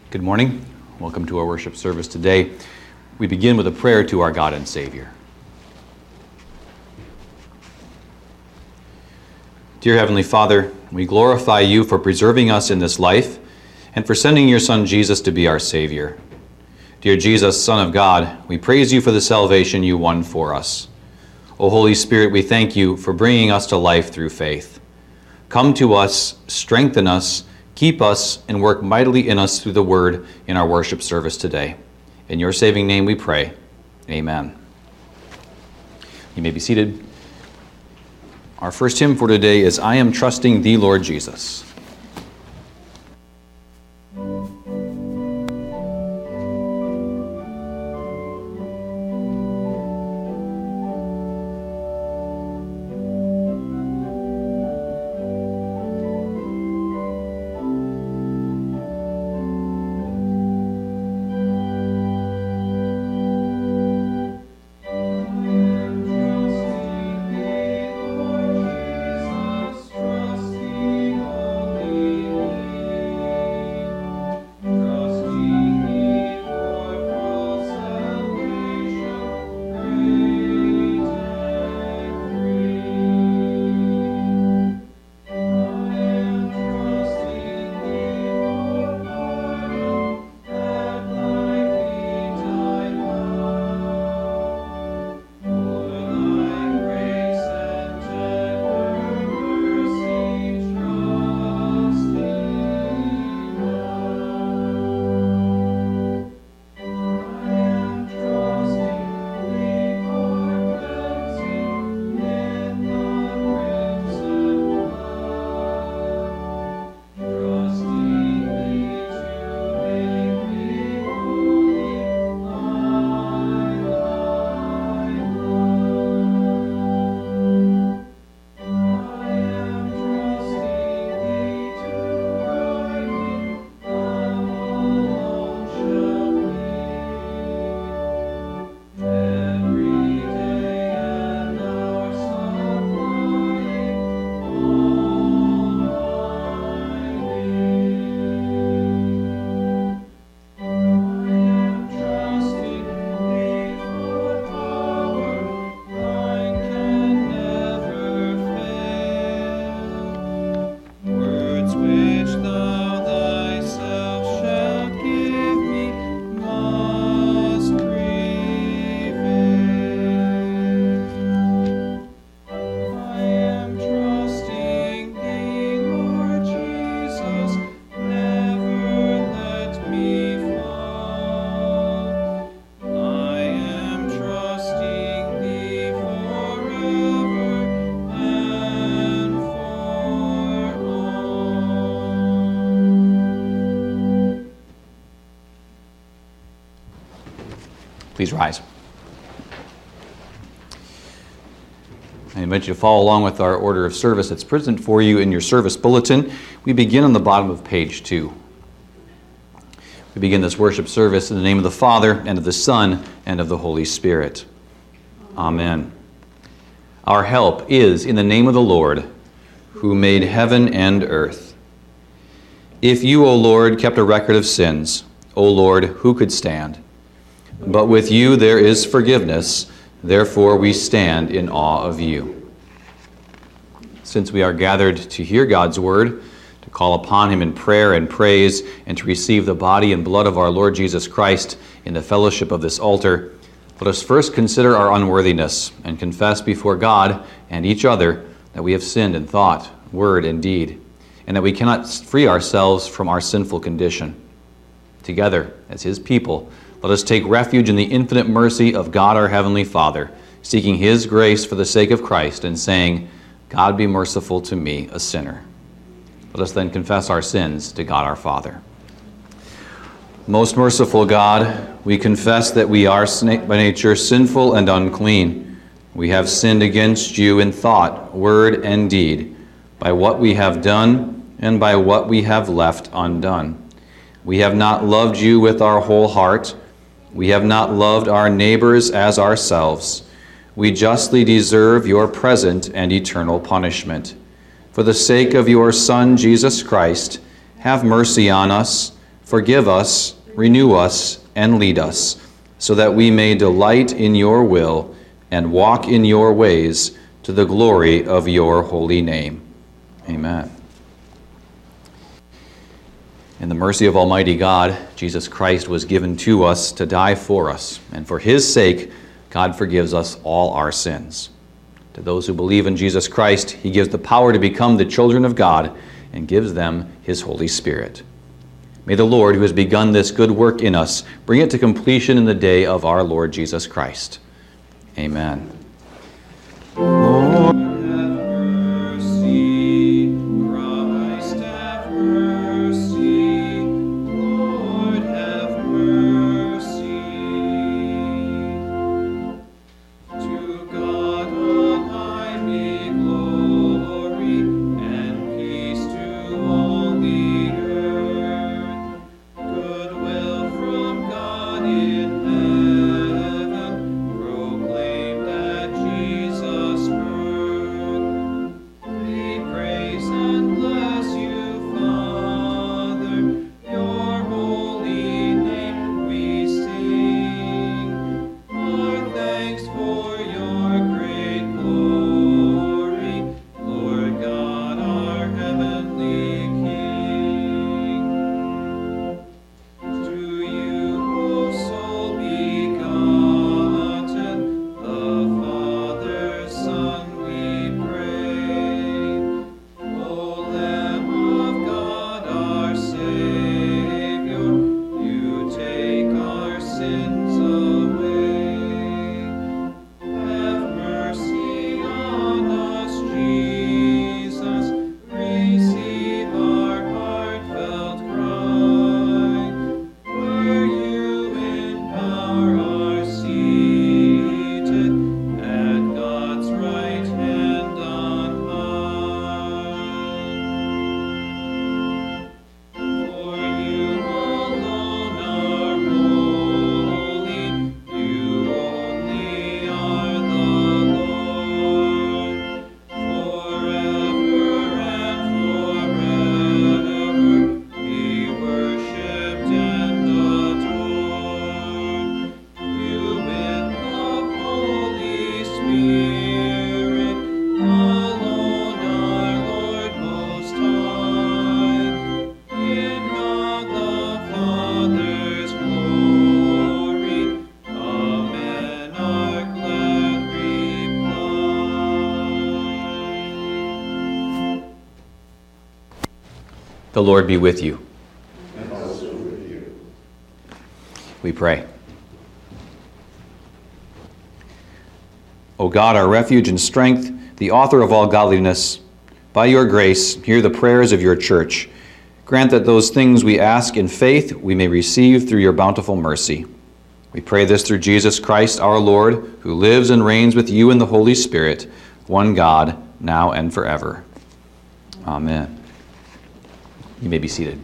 Good morning. Welcome to our worship service today. We begin with a prayer to our God and Savior. Dear Heavenly Father, we glorify you for preserving us in this life and for sending your Son Jesus to be our Savior. Dear Jesus, Son of God, we praise you for the salvation you won for us. O Holy Spirit, we thank you for bringing us to life through faith. Come to us, strengthen us, keep us, and work mightily in us through the word in our worship service today. In your saving name we pray. Amen. You may be seated. Our first hymn for today is I Am Trusting Thee, Lord Jesus. Please rise. I invite you to follow along with our order of service that's present for you in your service bulletin. We begin on the bottom of page 2. We begin this worship service in the name of the Father, and of the Son, and of the Holy Spirit. Amen. Our help is in the name of the Lord, who made heaven and earth. If you, O Lord, kept a record of sins, O Lord, who could stand? But with you there is forgiveness, therefore we stand in awe of you. Since we are gathered to hear God's word, to call upon him in prayer and praise, and to receive the body and blood of our Lord Jesus Christ in the fellowship of this altar, let us first consider our unworthiness and confess before God and each other that we have sinned in thought, word, and deed, and that we cannot free ourselves from our sinful condition. Together, as his people, let us take refuge in the infinite mercy of God our Heavenly Father, seeking his grace for the sake of Christ and saying, God be merciful to me, a sinner. Let us then confess our sins to God our Father. Most merciful God, we confess that we are by nature sinful and unclean. We have sinned against you in thought, word, and deed, by what we have done and by what we have left undone. We have not loved you with our whole heart. We have not loved our neighbors as ourselves. We justly deserve your present and eternal punishment. For the sake of your Son, Jesus Christ, have mercy on us, Forgive us, renew us, and lead us, so that we may delight in your will and walk in your ways to the glory of your holy name. Amen. In the mercy of Almighty God, Jesus Christ was given to us to die for us, and for his sake, God forgives us all our sins. To those who believe in Jesus Christ, he gives the power to become the children of God and gives them his Holy Spirit. May the Lord, who has begun this good work in us, bring it to completion in the day of our Lord Jesus Christ. Amen. Lord, have mercy. Christ, have mercy. Lord, have mercy. To God on high be glory and peace to all the earth. Goodwill from God in heaven, proclaim that Jesus birth. We praise and bless you, Father, your holy name we sing. Our thanks for your great glory, Lord God, our heavenly King. To you, O sole begotten, the Father's Son, we pray. O Lamb of God, our Savior, you take our sins away. Have mercy on us, Jesus. Receive our heartfelt cry. Where you in power are seated at God's right hand on high. For you alone are holy, you only are the Lord. Forever and forever be worshipped and adored. You with the Holy Spirit, alone our Lord Most High. In God the Father's glory, amen, our glad reply. The Lord be with you. And also with you. We pray. O God, our refuge and strength, the author of all godliness, by your grace, hear the prayers of your church. Grant that those things we ask in faith we may receive through your bountiful mercy. We pray this through Jesus Christ our Lord, who lives and reigns with you in the Holy Spirit, one God, now and forever. Amen. You may be seated.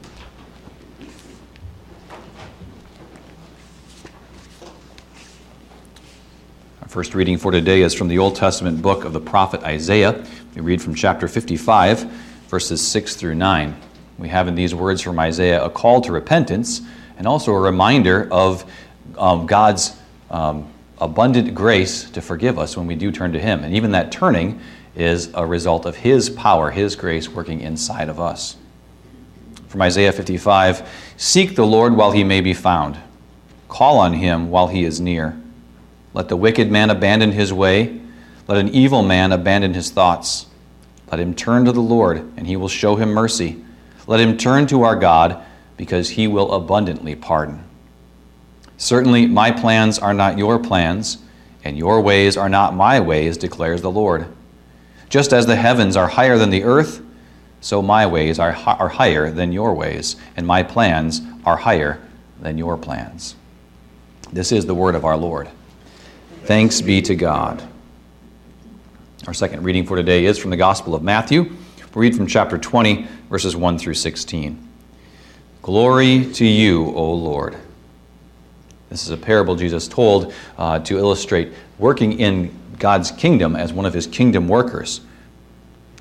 Our first reading for today is from the Old Testament book of the prophet Isaiah. We read from chapter 55, verses 6 through 9. We have in these words from Isaiah a call to repentance and also a reminder of God's abundant grace to forgive us when we do turn to him. And even that turning is a result of his power, his grace working inside of us. From Isaiah 55, seek the Lord while he may be found. Call on him while he is near. Let the wicked man abandon his way. Let an evil man abandon his thoughts. Let him turn to the Lord, and he will show him mercy. Let him turn to our God, because he will abundantly pardon. Certainly my plans are not your plans, and your ways are not my ways, declares the Lord. Just as the heavens are higher than the earth, so my ways are higher than your ways, and my plans are higher than your plans. This is the word of our Lord. Thanks be to God. Our second reading for today is from the Gospel of Matthew. We read from chapter 20, verses 1 through 16. Glory to you, O Lord. This is a parable Jesus told to illustrate working in God's kingdom as one of his kingdom workers.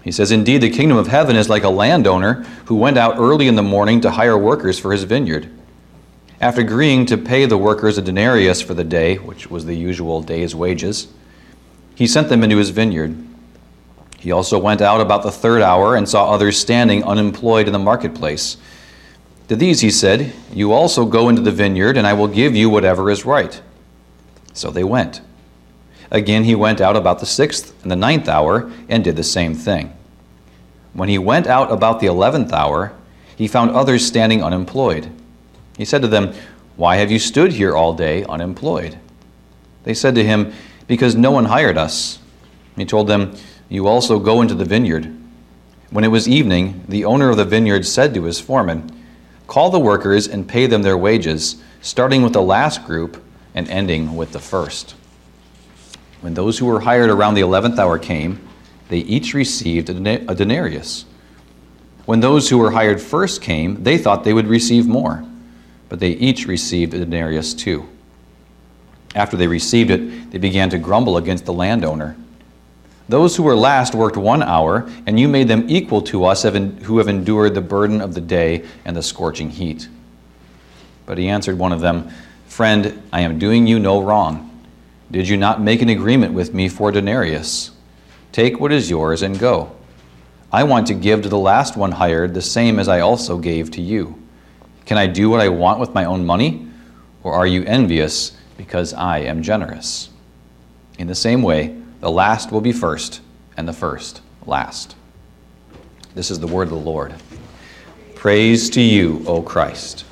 He says, "Indeed, the kingdom of heaven is like a landowner who went out early in the morning to hire workers for his vineyard. After agreeing to pay the workers a denarius for the day," which was the usual day's wages, "he sent them into his vineyard. He also went out about the third hour and saw others standing unemployed in the marketplace. To these he said, 'You also go into the vineyard, and I will give you whatever is right.' So they went. Again he went out about the 6th and the 9th hour and did the same thing. When he went out about the 11th hour, he found others standing unemployed. He said to them, 'Why have you stood here all day unemployed?' They said to him, 'Because no one hired us.' He told them, 'You also go into the vineyard.' When it was evening, the owner of the vineyard said to his foreman, 'Call the workers and pay them their wages, starting with the last group and ending with the first.' When those who were hired around the 11th hour came, they each received a denarius. When those who were hired first came, they thought they would receive more, but they each received a denarius too. After they received it, they began to grumble against the landowner. 'Those who were last worked 1 hour, and you made them equal to us who have endured the burden of the day and the scorching heat.' But he answered one of them, 'Friend, I am doing you no wrong. Did you not make an agreement with me for a denarius? Take what is yours and go. I want to give to the last one hired the same as I also gave to you. Can I do what I want with my own money? Or are you envious because I am generous?' In the same way, the last will be first, and the first last." This is the word of the Lord. Praise to you, O Christ.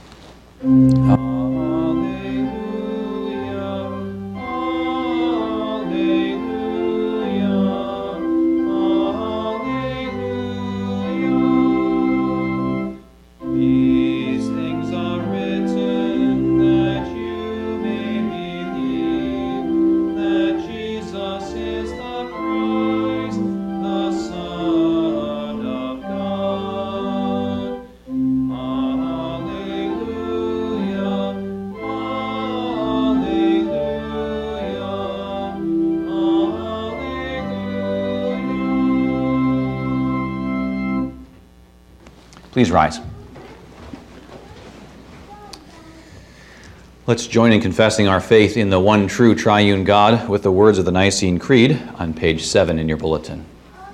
Please rise. Let's join in confessing our faith in the one true triune God with the words of the Nicene Creed on page 7 in your bulletin.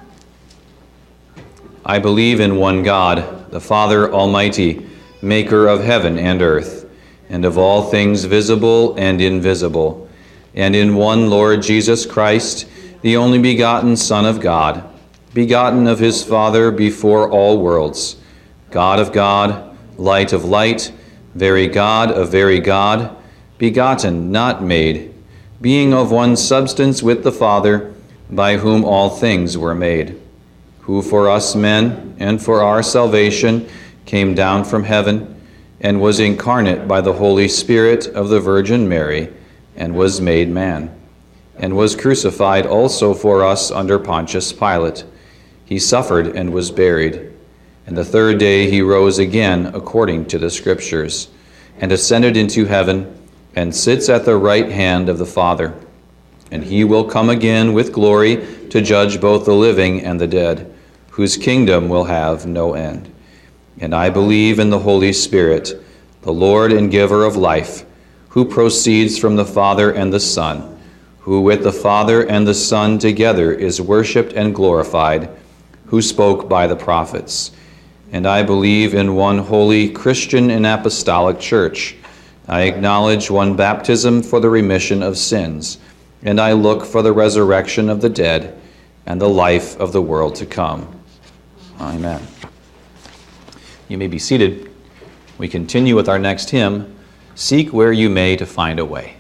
I believe in one God, the Father Almighty, maker of heaven and earth, and of all things visible and invisible, and in one Lord Jesus Christ, the only begotten Son of God, begotten of his Father before all worlds, God of God, light of light, very God of very God, begotten, not made, being of one substance with the Father, by whom all things were made, who for us men and for our salvation came down from heaven, and was incarnate by the Holy Spirit of the Virgin Mary, and was made man, and was crucified also for us under Pontius Pilate. He suffered and was buried. And the third day he rose again according to the Scriptures, and ascended into heaven, and sits at the right hand of the Father. And he will come again with glory to judge both the living and the dead, whose kingdom will have no end. And I believe in the Holy Spirit, the Lord and giver of life, who proceeds from the Father and the Son, who with the Father and the Son together is worshipped and glorified, who spoke by the prophets. And I believe in one holy Christian and apostolic church. I acknowledge one baptism for the remission of sins, and I look for the resurrection of the dead and the life of the world to come. Amen. You may be seated. We continue with our next hymn, Seek Where You May to Find a Way.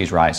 Please rise.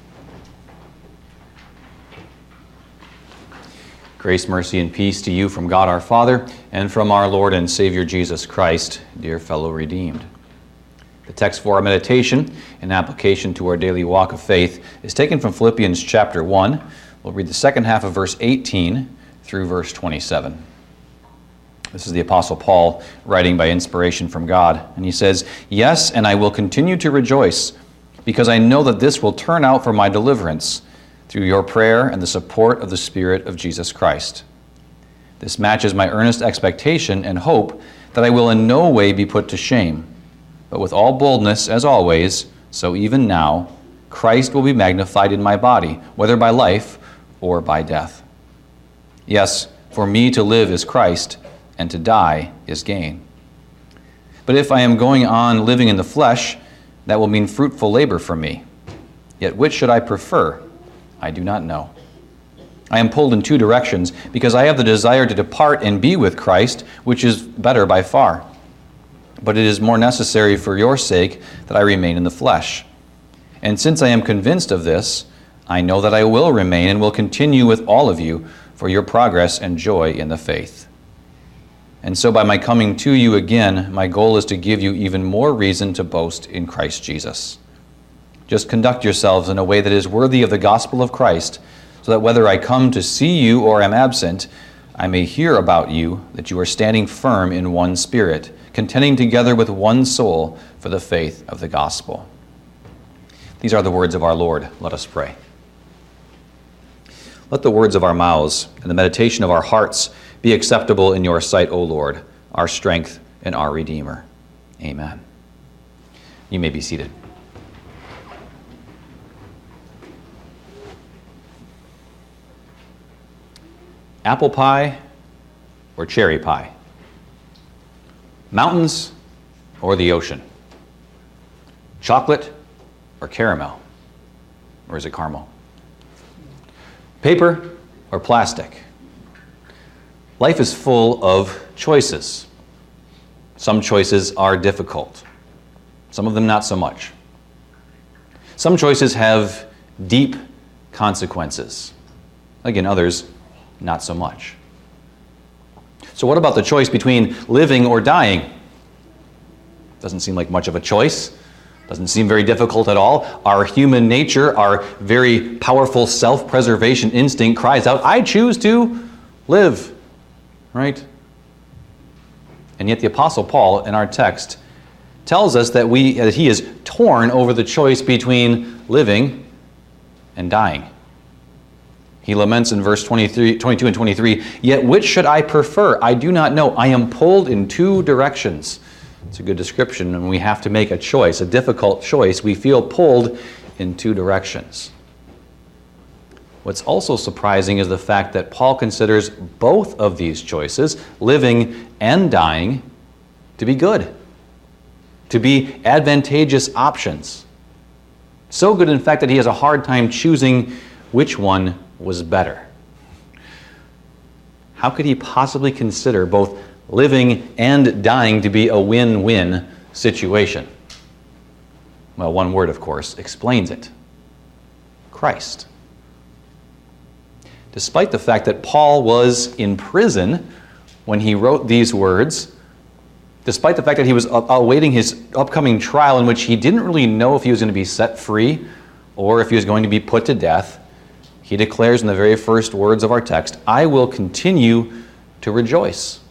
Grace, mercy, and peace to you from God our Father and from our Lord and Savior Jesus Christ, dear fellow redeemed. The text for our meditation and application to our daily walk of faith is taken from Philippians chapter 1. We'll read the second half of verse 18 through verse 27. This is the Apostle Paul writing by inspiration from God, and he says, "Yes, and I will continue to rejoice, because I know that this will turn out for my deliverance, through your prayer and the support of the Spirit of Jesus Christ. This matches my earnest expectation and hope that I will in no way be put to shame, but with all boldness, as always, so even now, Christ will be magnified in my body, whether by life or by death. Yes, for me to live is Christ, and to die is gain. But if I am going on living in the flesh, that will mean fruitful labor for me. Yet which should I prefer? I do not know. I am pulled in two directions, because I have the desire to depart and be with Christ, which is better by far. But it is more necessary for your sake that I remain in the flesh. And since I am convinced of this, I know that I will remain and will continue with all of you for your progress and joy in the faith. And so by my coming to you again, my goal is to give you even more reason to boast in Christ Jesus. Just conduct yourselves in a way that is worthy of the gospel of Christ, so that whether I come to see you or am absent, I may hear about you that you are standing firm in one spirit, contending together with one soul for the faith of the gospel." These are the words of our Lord. Let us pray. Let the words of our mouths and the meditation of our hearts be acceptable in your sight, O Lord, our strength and our Redeemer. Amen. You may be seated. Apple pie or cherry pie? Mountains or the ocean? Chocolate or caramel? Or is it caramel? Paper or plastic? Life is full of choices. Some choices are difficult. Some of them not so much. Some choices have deep consequences. Again, others not so much. So what about the choice between living or dying? Doesn't seem like much of a choice. Doesn't seem very difficult at all. Our human nature, our very powerful self-preservation instinct cries out, I choose to live, right? And yet the Apostle Paul in our text tells us that he is torn over the choice between living and dying. He laments in verse 22 and 23, "Yet which should I prefer? I do not know. I am pulled in two directions." It's a good description when we have to make a choice, a difficult choice. We feel pulled in two directions. What's also surprising is the fact that Paul considers both of these choices, living and dying, to be good, to be advantageous options. So good, in fact, that he has a hard time choosing which one was better. How could he possibly consider both living and dying to be a win-win situation? Well, one word, of course, explains it. Christ. Despite the fact that Paul was in prison when he wrote these words, despite the fact that he was awaiting his upcoming trial in which he didn't really know if he was going to be set free or if he was going to be put to death, he declares in the very first words of our text, I will continue to rejoice.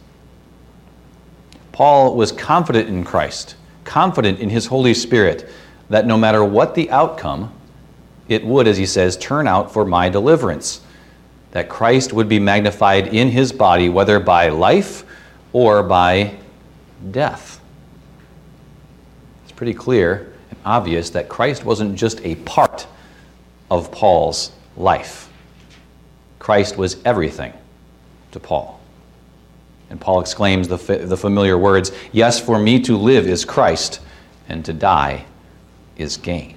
Paul was confident in Christ, confident in his Holy Spirit, that no matter what the outcome, it would, as he says, turn out for my deliverance, that Christ would be magnified in his body, whether by life or by death. It's pretty clear and obvious that Christ wasn't just a part of Paul's life. Christ was everything to Paul. And Paul exclaims the familiar words, yes, for me to live is Christ, and to die is gain.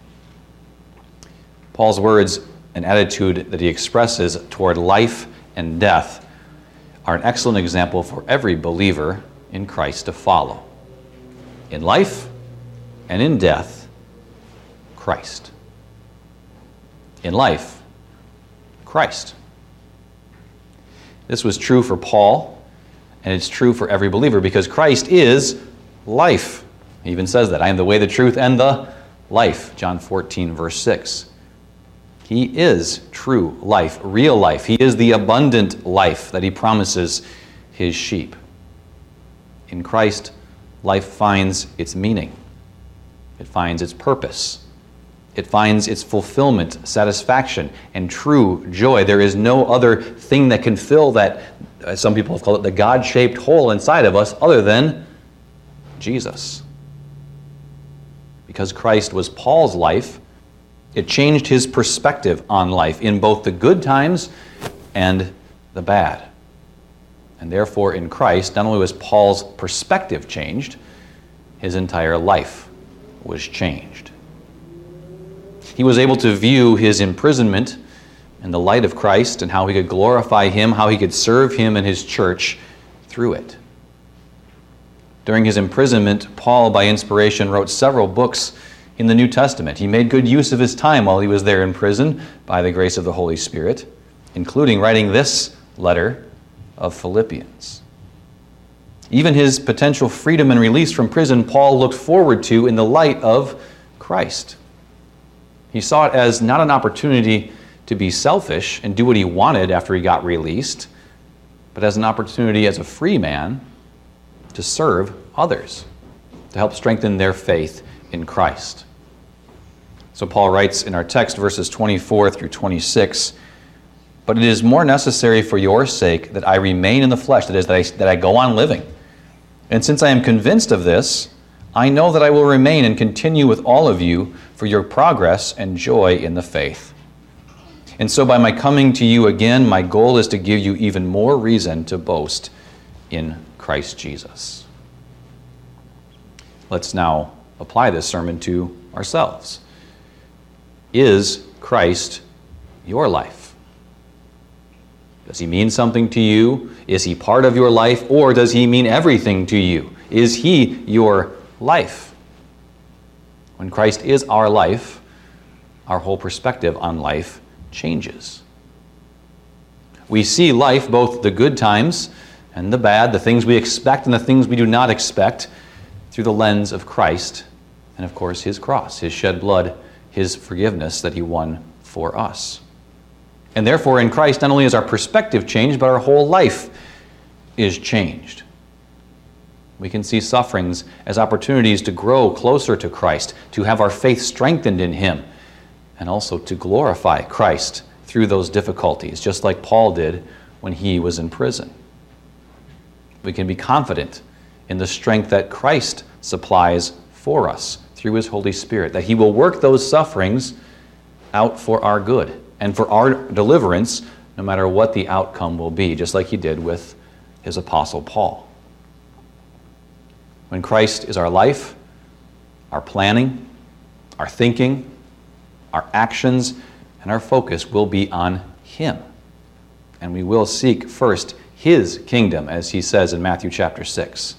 Paul's words and attitude that he expresses toward life and death are an excellent example for every believer in Christ to follow. In life and in death, Christ. in life? Christ. This was true for Paul, and it's true for every believer because Christ is life. He even says that, I am the way, the truth, and the life. John 14, verse 6. He is true life, real life. He is the abundant life that he promises his sheep. In Christ, life finds its meaning. It finds its purpose. It finds its fulfillment, satisfaction, and true joy. There is no other thing that can fill that, as some people have called it, the God-shaped hole inside of us other than Jesus. Because Christ was Paul's life, it changed his perspective on life in both the good times and the bad. And therefore, in Christ, not only was Paul's perspective changed, his entire life was changed. He was able to view his imprisonment in the light of Christ and how he could glorify him, how he could serve him and his church through it. During his imprisonment, Paul, by inspiration, wrote several books in the New Testament. He made good use of his time while he was there in prison by the grace of the Holy Spirit, including writing this letter of Philippians. Even his potential freedom and release from prison, Paul looked forward to in the light of Christ. He saw it as not an opportunity to be selfish and do what he wanted after he got released, but as an opportunity as a free man to serve others, to help strengthen their faith in Christ. So Paul writes in our text, verses 24 through 26, "But it is more necessary for your sake that I remain in the flesh, that is, that I go on living. And since I am convinced of this, I know that I will remain and continue with all of you for your progress and joy in the faith. And so by my coming to you again, my goal is to give you even more reason to boast in Christ Jesus." Let's now apply this sermon to ourselves. Is Christ your life? Does he mean something to you? Is he part of your life? Or does he mean everything to you? Is he your life? When Christ is our life, our whole perspective on life changes. We see life, both the good times and the bad, the things we expect and the things we do not expect, through the lens of Christ and, of course, his cross, his shed blood, his forgiveness that he won for us. And therefore, in Christ, not only is our perspective changed, but our whole life is changed. We can see sufferings as opportunities to grow closer to Christ, to have our faith strengthened in him, and also to glorify Christ through those difficulties, just like Paul did when he was in prison. We can be confident in the strength that Christ supplies for us through his Holy Spirit, that he will work those sufferings out for our good and for our deliverance, no matter what the outcome will be, just like he did with his apostle Paul. When Christ is our life, our planning, our thinking, our actions, and our focus will be on him. And we will seek first his kingdom, as he says in Matthew chapter 6.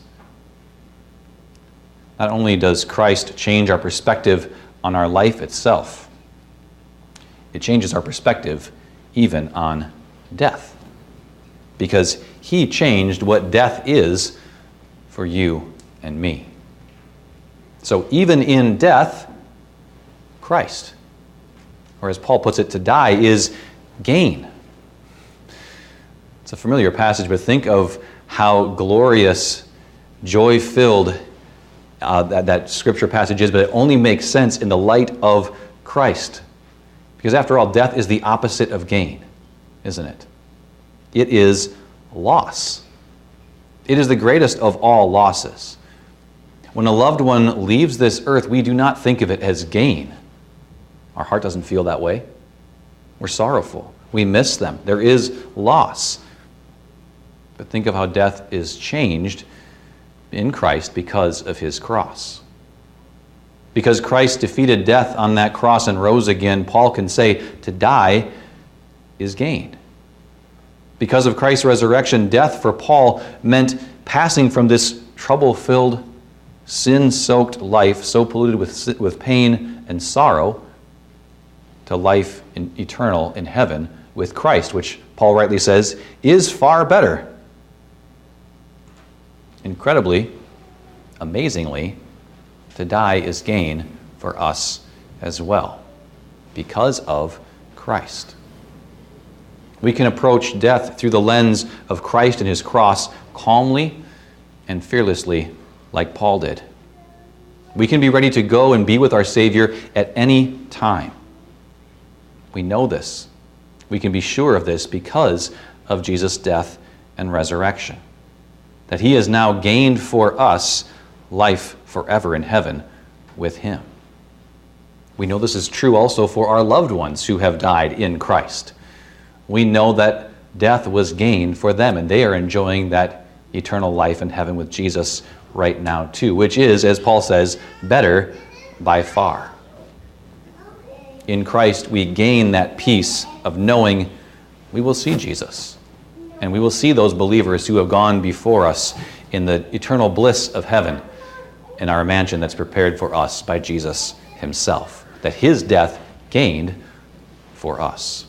Not only does Christ change our perspective on our life itself, it changes our perspective even on death, because he changed what death is for you and me. So even in death, Christ, or as Paul puts it, to die is gain. It's a familiar passage, but think of how glorious, joy-filled that scripture passage is, but it only makes sense in the light of Christ. Because after all, death is the opposite of gain, isn't it? It is loss. It is the greatest of all losses. When a loved one leaves this earth, we do not think of it as gain. Our heart doesn't feel that way. We're sorrowful. We miss them. There is loss. But think of how death is changed in Christ because of his cross. Because Christ defeated death on that cross and rose again, Paul can say to die is gain. Because of Christ's resurrection, death for Paul meant passing from this trouble-filled, sin-soaked life, so polluted with pain and sorrow, to life eternal in heaven with Christ, which Paul rightly says is far better. Incredibly, amazingly, to die is gain for us as well, because of Christ. We can approach death through the lens of Christ and his cross calmly and fearlessly, like Paul did. We can be ready to go and be with our Savior at any time. We know this. We can be sure of this because of Jesus' death and resurrection, that he has now gained for us life forever in heaven with him. We know this is true also for our loved ones who have died in Christ. We know that death was gained for them, and they are enjoying that eternal life in heaven with Jesus right now too, which is, as Paul says, better by far. In Christ, we gain that peace of knowing we will see Jesus, and we will see those believers who have gone before us in the eternal bliss of heaven in our mansion that's prepared for us by Jesus himself, that his death gained for us.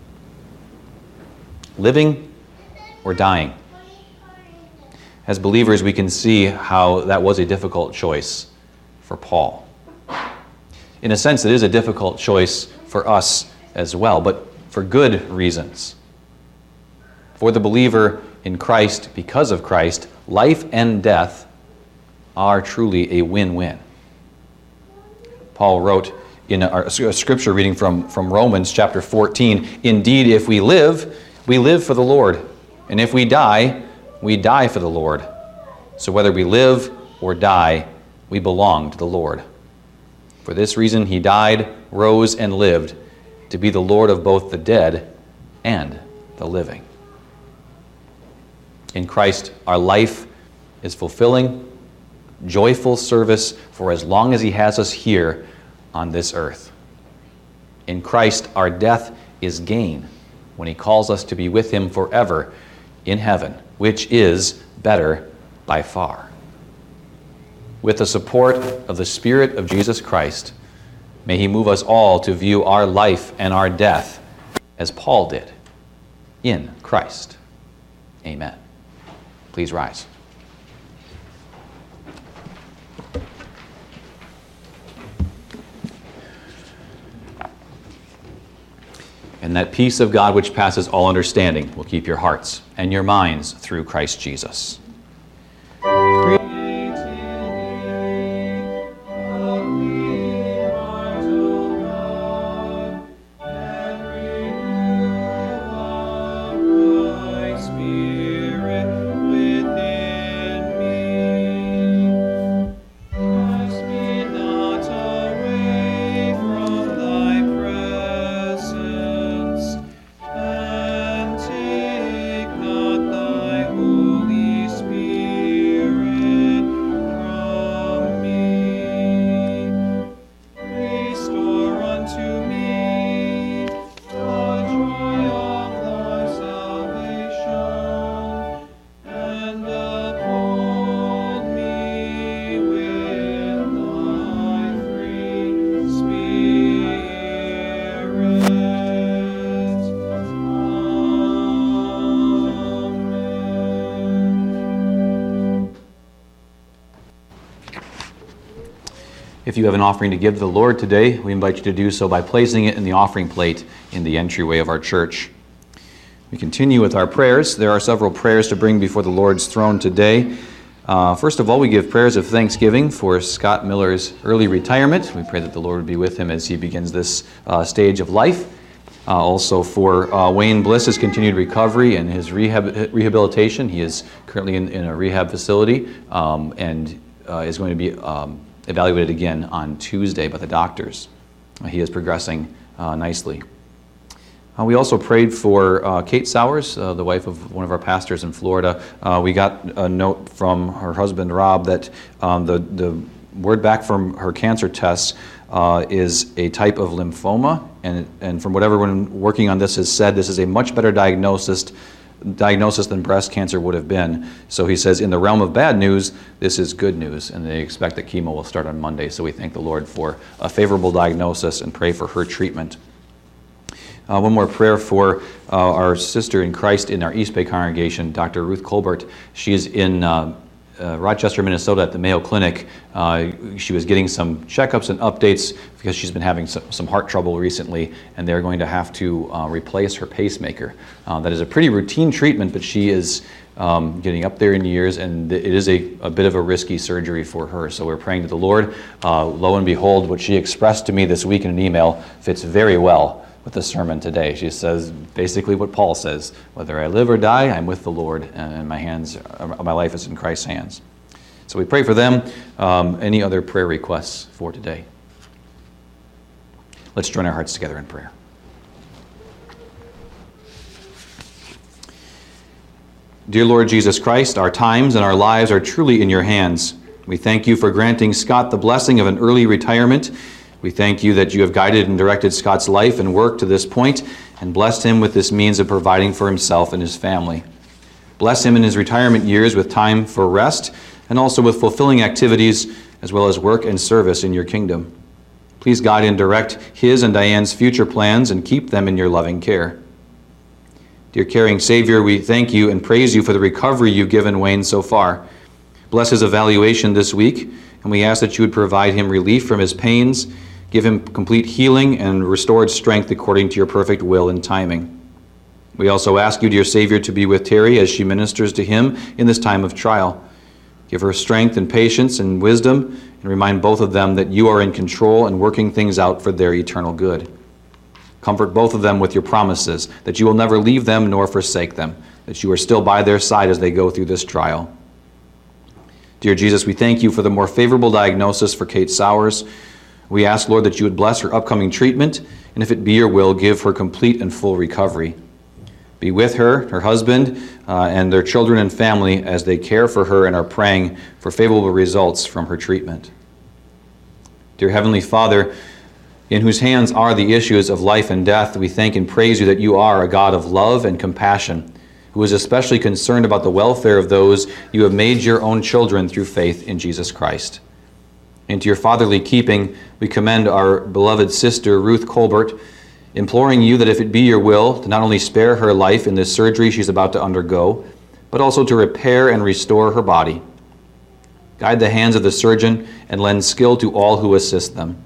Living or dying. As believers, we can see how that was a difficult choice for Paul. In a sense, it is a difficult choice for us as well, but for good reasons. For the believer in Christ, because of Christ, life and death are truly a win-win. Paul wrote in a scripture reading from Romans chapter 14, "Indeed, if we live for the Lord, and if we die for the Lord. So whether we live or die, we belong to the Lord. For this reason he died, rose, and lived, to be the Lord of both the dead and the living." In Christ, our life is fulfilling, joyful service for as long as he has us here on this earth. In Christ, our death is gain when he calls us to be with him forever in heaven, which is better by far. With the support of the Spirit of Jesus Christ, may he move us all to view our life and our death as Paul did, in Christ. Amen. Please rise. And that peace of God which passes all understanding will keep your hearts and your minds through Christ Jesus. If you have an offering to give to the Lord today, we invite you to do so by placing it in the offering plate in the entryway of our church. We continue with our prayers. There are several prayers to bring before the Lord's throne today. First of all, we give prayers of thanksgiving for Scott Miller's early retirement. We pray that the Lord would be with him as he begins this stage of life. Also for Wayne Bliss's continued recovery and his rehabilitation. He is currently in a rehab facility and is going to be evaluated again on Tuesday by the doctors. He is progressing nicely. We also prayed for Kate Sowers, the wife of one of our pastors in Florida. We got a note from her husband, Rob, that the word back from her cancer tests is a type of lymphoma, and from what everyone working on this has said, this is a much better diagnosis than breast cancer would have been. So he says, in the realm of bad news, this is good news, and they expect that chemo will start on Monday. So we thank the Lord for a favorable diagnosis and pray for her treatment. One more prayer for our sister in Christ in our East Bay congregation, Dr. Ruth Colbert. She is in Rochester, Minnesota at the Mayo Clinic. She was getting some checkups and updates because she's been having some heart trouble recently, and they're going to have to replace her pacemaker. That is a pretty routine treatment, but she is getting up there in years, and it is a bit of a risky surgery for her. So we're praying to the Lord. Lo and behold, what she expressed to me this week in an email fits very well with the sermon today. She says basically what Paul says: whether I live or die, I'm with the Lord, and my life is in Christ's hands. So we pray for them. Any other prayer requests for today? Let's join our hearts together in prayer. Dear Lord Jesus Christ, our times and our lives are truly in your hands. We thank you for granting Scott the blessing of an early retirement. We thank you that you have guided and directed Scott's life and work to this point and blessed him with this means of providing for himself and his family. Bless him in his retirement years with time for rest and also with fulfilling activities as well as work and service in your kingdom. Please guide and direct his and Diane's future plans and keep them in your loving care. Dear caring Savior, we thank you and praise you for the recovery you've given Wayne so far. Bless his evaluation this week, and we ask that you would provide him relief from his pains, give him complete healing and restored strength according to your perfect will and timing. We also ask you, dear Savior, to be with Terry as she ministers to him in this time of trial. Give her strength and patience and wisdom, and remind both of them that you are in control and working things out for their eternal good. Comfort both of them with your promises, that you will never leave them nor forsake them, that you are still by their side as they go through this trial. Dear Jesus, we thank you for the more favorable diagnosis for Kate Sowers. We ask, Lord, that you would bless her upcoming treatment, and if it be your will, give her complete and full recovery. Be with her, her husband, and their children and family as they care for her and are praying for favorable results from her treatment. Dear Heavenly Father, in whose hands are the issues of life and death, we thank and praise you that you are a God of love and compassion, who is especially concerned about the welfare of those you have made your own children through faith in Jesus Christ. Into your fatherly keeping, we commend our beloved sister, Ruth Colbert, imploring you that if it be your will, to not only spare her life in this surgery she's about to undergo, but also to repair and restore her body. Guide the hands of the surgeon and lend skill to all who assist them.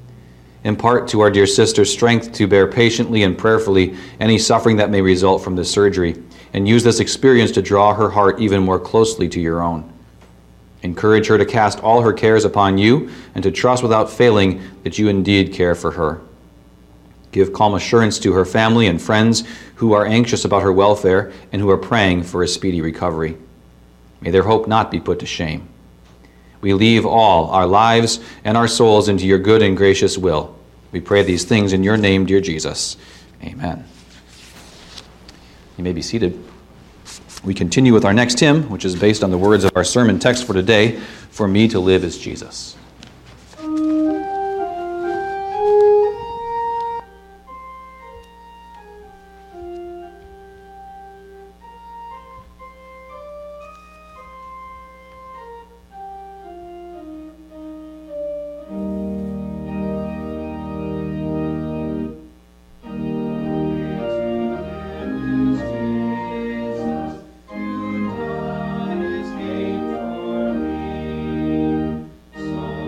Impart to our dear sister strength to bear patiently and prayerfully any suffering that may result from this surgery, and use this experience to draw her heart even more closely to your own. Encourage her to cast all her cares upon you and to trust without failing that you indeed care for her. Give calm assurance to her family and friends who are anxious about her welfare and who are praying for a speedy recovery. May their hope not be put to shame. We leave all, our lives and our souls, into your good and gracious will. We pray these things in your name, dear Jesus. Amen. You may be seated. We continue with our next hymn, which is based on the words of our sermon text for today, "For me to live is Jesus." So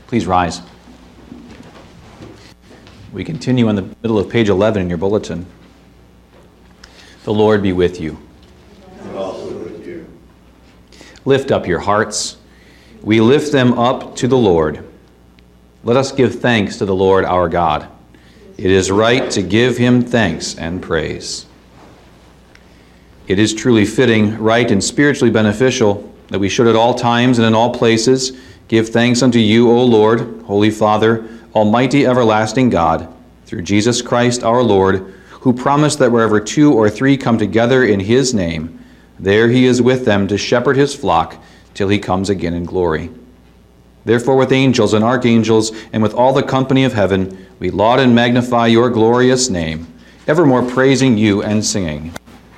Please rise. We continue in the middle of page 11 in your bulletin. The Lord be with you. And also with you. Lift up your hearts. We lift them up to the Lord. Let us give thanks to the Lord our God. It is right to give him thanks and praise. It is truly fitting, right, and spiritually beneficial that we should at all times and in all places give thanks unto you, O Lord, Holy Father, Almighty everlasting God, through Jesus Christ our Lord, who promised that wherever 2 or 3 come together in his name, there he is with them to shepherd his flock till he comes again in glory. Therefore with angels and archangels and with all the company of heaven, we laud and magnify your glorious name, evermore praising you and singing.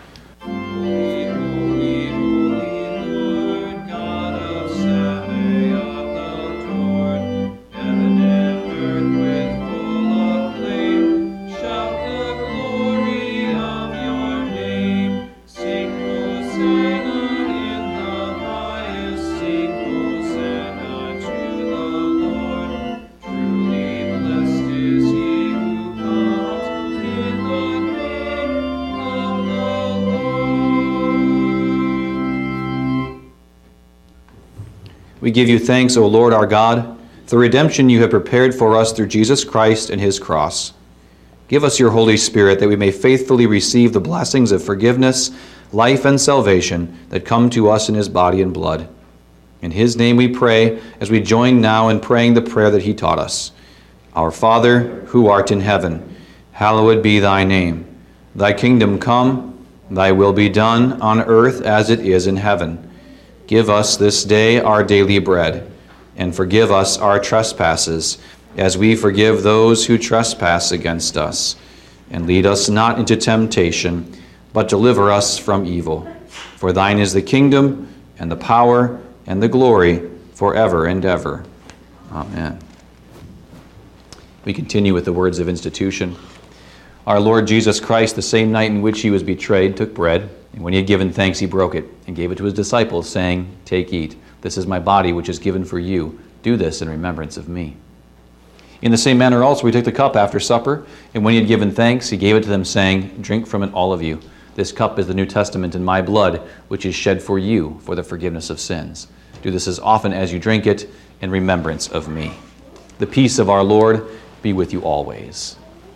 We give you thanks, O Lord our God, for the redemption you have prepared for us through Jesus Christ and his cross. Give us your Holy Spirit that we may faithfully receive the blessings of forgiveness, life, and salvation that come to us in his body and blood. In his name we pray as we join now in praying the prayer that he taught us. Our Father, who art in heaven, hallowed be thy name. Thy kingdom come, thy will be done on earth as it is in heaven. Give us this day our daily bread, and forgive us our trespasses, as we forgive those who trespass against us. And lead us not into temptation, but deliver us from evil. For thine is the kingdom, and the power, and the glory, forever and ever. Amen. We continue with the words of institution. Our Lord Jesus Christ, the same night in which he was betrayed, took bread, and when he had given thanks, he broke it and gave it to his disciples, saying, Take, eat. This is my body, which is given for you. Do this in remembrance of me. In the same manner also we took the cup after supper, and when he had given thanks, he gave it to them, saying, Drink from it, all of you. This cup is the New Testament in my blood, which is shed for you for the forgiveness of sins. Do this as often as you drink it in remembrance of me. The peace of our Lord be with you always.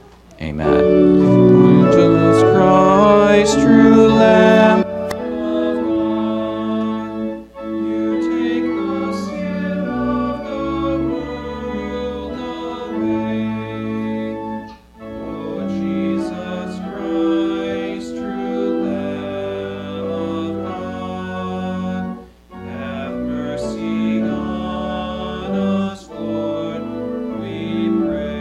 Amen. Jesus Christ, true Lamb of God, you take the sin of the world away. O Jesus Christ, true Lamb of God, have mercy on us, Lord, we pray.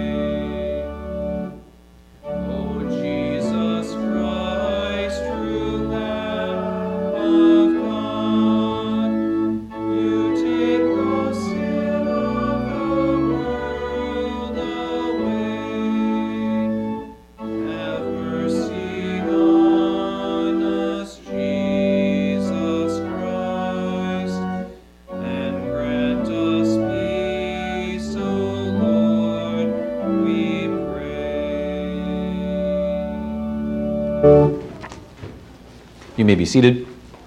You may be seated.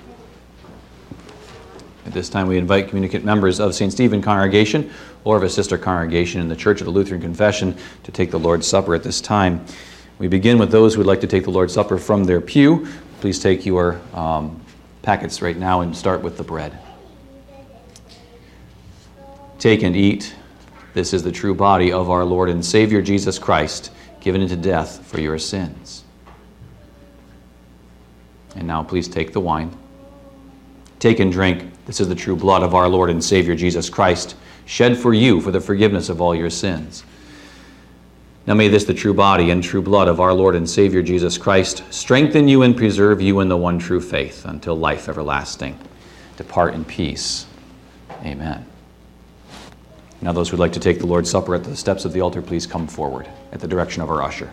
At this time, we invite communicant members of St. Stephen Congregation or of a sister congregation in the Church of the Lutheran Confession to take the Lord's Supper at this time. We begin with those who would like to take the Lord's Supper from their pew. Please take your packets right now and start with the bread. Take and eat. This is the true body of our Lord and Savior Jesus Christ, given into death for your sins. And now please take the wine. Take and drink. This is the true blood of our Lord and Savior Jesus Christ, shed for you for the forgiveness of all your sins. Now may this, the true body and true blood of our Lord and Savior Jesus Christ, strengthen you and preserve you in the one true faith until life everlasting. Depart in peace. Amen. Now those who would like to take the Lord's Supper at the steps of the altar, please come forward at the direction of our usher.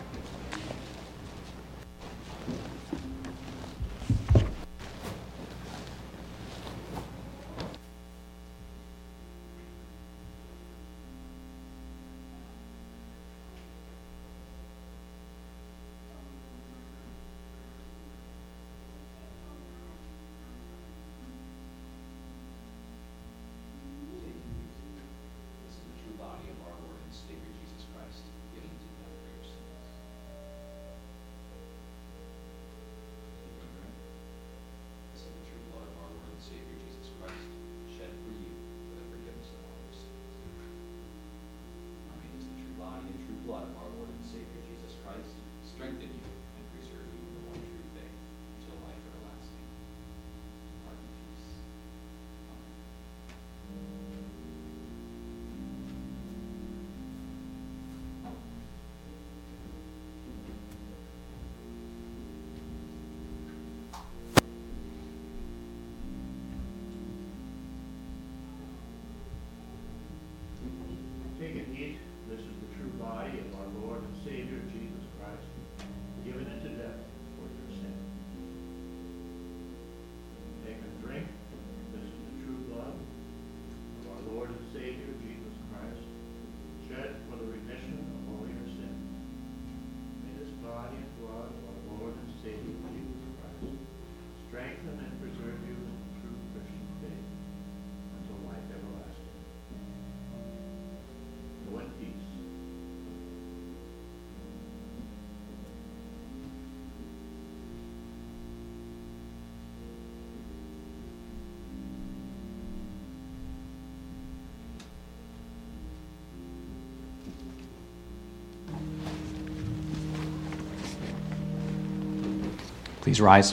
Please rise.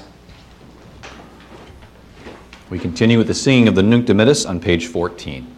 We continue with the singing of the Nunc Dimittis on page 14.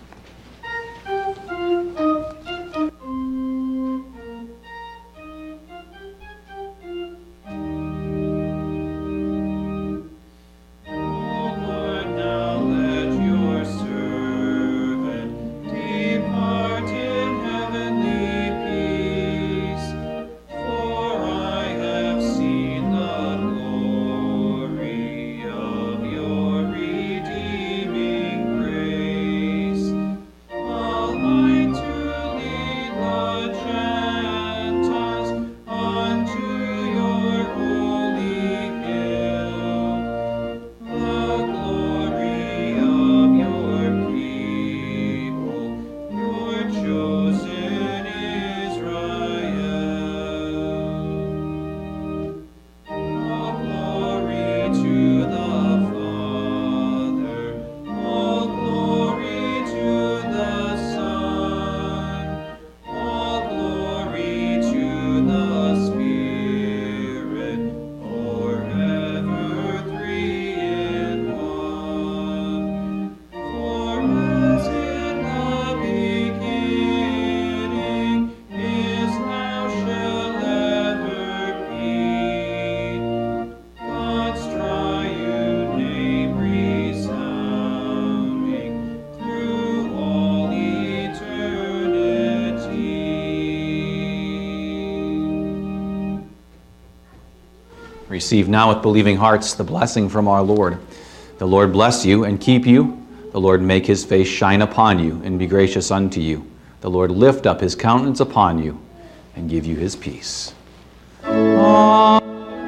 Receive now with believing hearts the blessing from our Lord. The Lord bless you and keep you. The Lord make his face shine upon you and be gracious unto you. The Lord lift up his countenance upon you and give you his peace. Amen.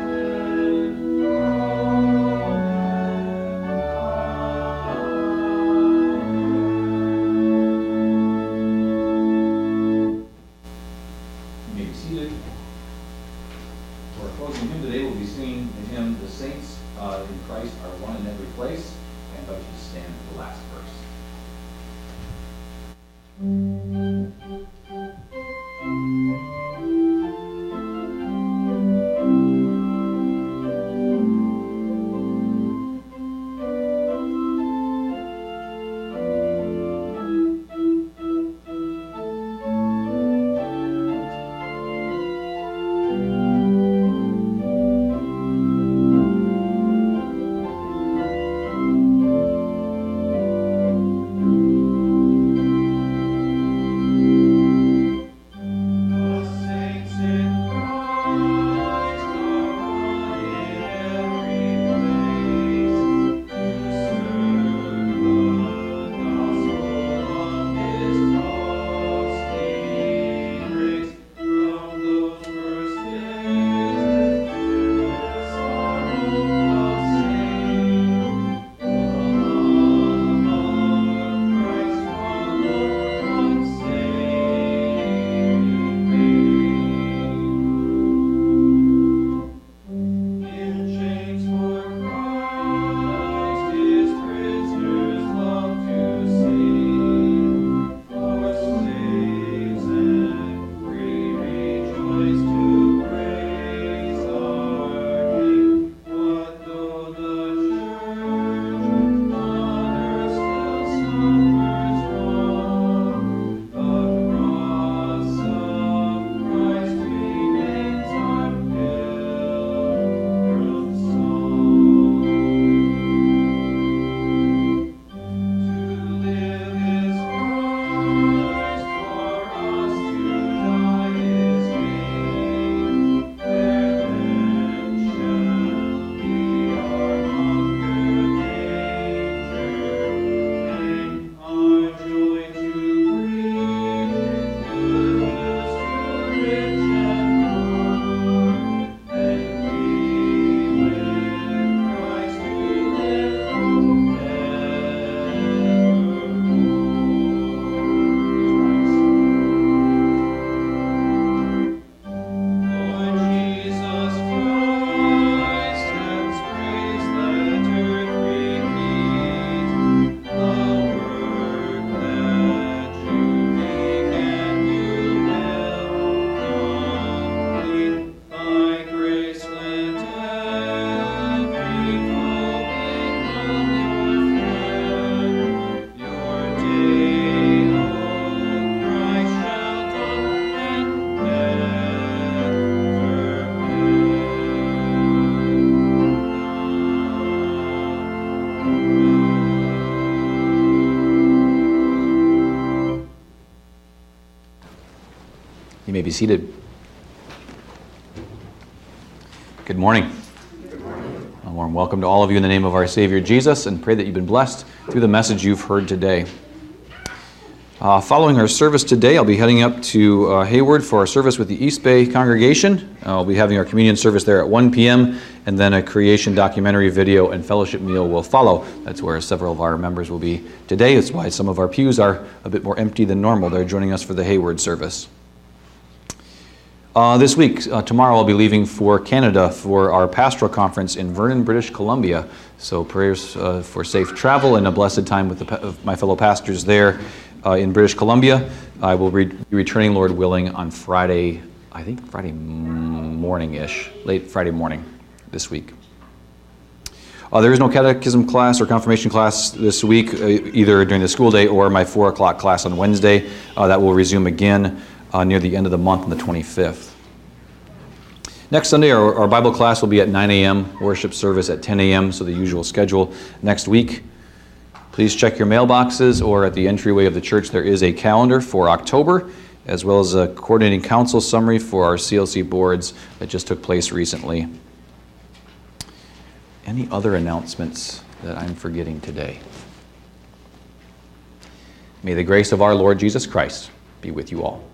You may be seated. For our closing hymn today, we'll be singing the hymn, "The Saints in Christ Are One in Every Place," and invite you to stand for the last verse. may be seated. Good morning. A warm welcome to all of you in the name of our Savior Jesus, and pray that you've been blessed through the message you've heard today. Following our service today, I'll be heading up to Hayward for our service with the East Bay congregation. I'll be having our communion service there at 1 p.m., and then a creation documentary video and fellowship meal will follow. That's where several of our members will be today. That's why some of our pews are a bit more empty than normal. They're joining us for the Hayward service. This week, tomorrow, I'll be leaving for Canada for our pastoral conference in Vernon, British Columbia. So prayers for safe travel and a blessed time with my fellow pastors there in British Columbia. I will be returning, Lord willing, on Friday, I think Friday morning-ish, late Friday morning this week. There is no catechism class or confirmation class this week, either during the school day or my 4 o'clock class on Wednesday. That will resume again near the end of the month on the 25th. Next Sunday, our Bible class will be at 9 a.m., worship service at 10 a.m., so the usual schedule next week. Please check your mailboxes, or at the entryway of the church there is a calendar for October, as well as a coordinating council summary for our CLC boards that just took place recently. Any other announcements that I'm forgetting today? May the grace of our Lord Jesus Christ be with you all.